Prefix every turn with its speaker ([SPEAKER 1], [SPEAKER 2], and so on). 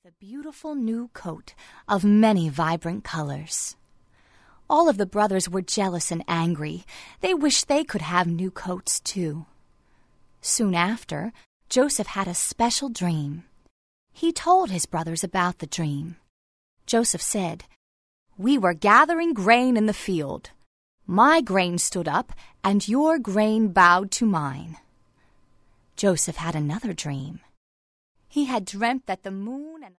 [SPEAKER 1] a beautiful new coat of many vibrant colors. All of the brothers were jealous and angry. They wished they could have new coats too. Soon after, Joseph had a special dream. He told his brothers about the dream. Joseph said, "We were gathering grain in the field. My grain stood up, and your grain bowed to mine." Joseph had another dream. He had dreamt that the moon and